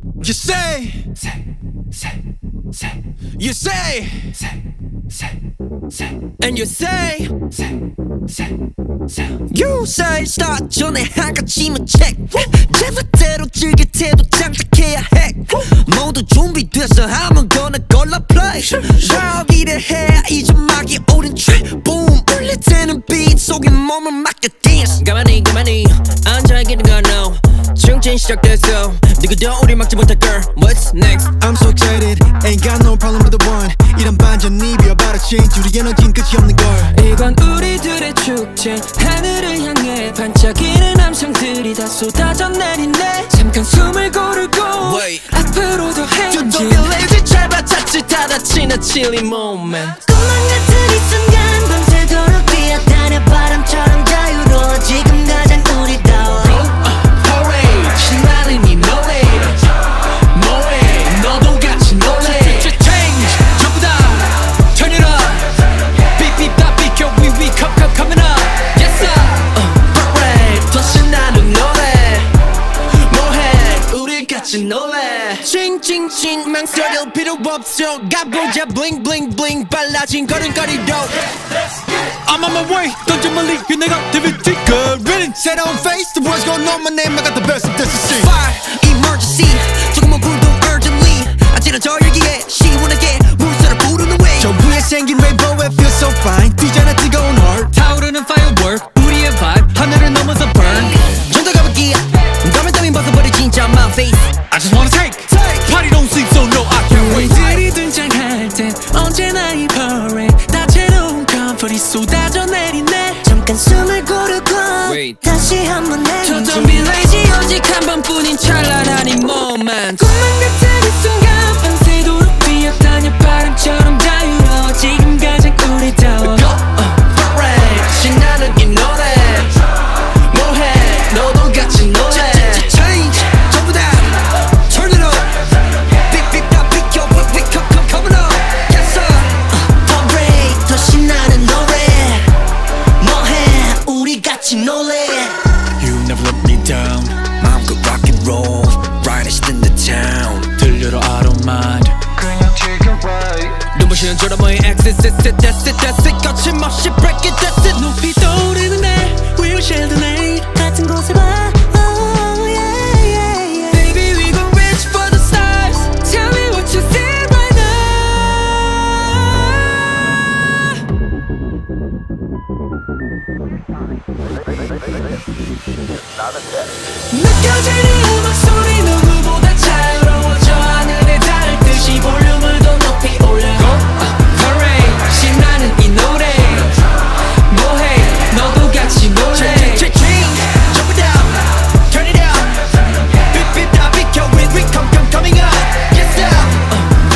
You say, you say, and you say, you say start 전에 하가지만 check 제멋대로 즐길 때도 장착해야 해 모두 준비돼서 하면 gonna 골라 play 여기를 해야 이제 막이 오른 trip boom 울릴 때는 beat 속에 몸을 맡겨 dance 가만히 앉아있는 건 no 충진 시작됐어 누구도 우리 막지 못할 girl What's next? I'm so excited Ain't got no problem with the one 이런 반전 입이어 바라신 우리 에너지는 끝이 없는 걸 이건 우리들의 축제 하늘을 향해 반짝이는 함성들이 다 쏟아져 내리네 잠깐 숨을 고르고 Wait. 앞으로 더 행진 Don't be lazy 제발 자칫 다 다치는 chilly moment 꿈만 같은 이 순간 밤새도록 뛰어다녀 바람처럼 자유로워 지금 가장 우리다워 신나는 이 노래 뭐해 너도 같이 놀래 Change 전부 다 Turn it up 삐삐 다 비켜 We coming up Yes sir Parade 더 신나는 노래 뭐해 우리 같이 놀래 칭칭칭 망설일 필요 없어 가보자 bling bling bling 빨라진 걸음걸이도 I'm on my way 던져 멀리 그 내가 데뷔티 Ready 새로운 face the world's gonna know my name I got the best of this to see Fire emergency 조금만 불도 urgently 아찔해져 열기에 시원하게 물살을 부르는 way 저 위에 생긴 rainbow it feels so fine 뛰잖아 뜨거운 heart 타오르는 firework 우리의 vibe 하늘을 넘어서 burn 좀더 가볼게 가면 따윈 벗어버려 진짜 my face I just wanna take Party don't sleep so no I can't wait 우리들이 등장할 땐 언제나 이 parade 다채로운 comfort이 쏟아져 내리네 잠깐 숨을 고르고 Wait. 다시 한번 행진 Don't be lazy 오직 한 번뿐인 찬란한 이 moment 꿈만 같은 이 순간 밤새도록 뛰어다녀 바람처럼 자유로워 지금 가장 우리다워 Parade 신나는 이 노래 뭐해 너도 같이 놀래 Change 전부 다 Turn it up 빅빅 다 비켜 We coming up Yes sir Parade 더 신나는 노래 뭐해 우리 같이 놀래 You never let me down 마음껏 rock and roll Brightest in the town 들려도 I don't mind 그냥 즐겨봐 눈부시는 드라마의 access That's it 거침없이 break it that's it 높이 떠오르는 날 We'll share the night 같은 곳을 봐 oh, yeah, yeah, yeah. Baby we gon' reach for the stars Tell me what you see right 느껴지는 음악 소리 누구보다 자유로워 저 하늘에 닿을 듯이 볼륨을 더 높이 올려 Parade 신나는 이 노래 뭐해 너도 같이 놀래 Change 전부 다 Turn it up 빅빅 다 비켜 We coming up Yes sir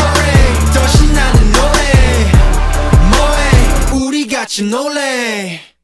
Parade 더 신나는 노래 뭐해 우리 같이 놀래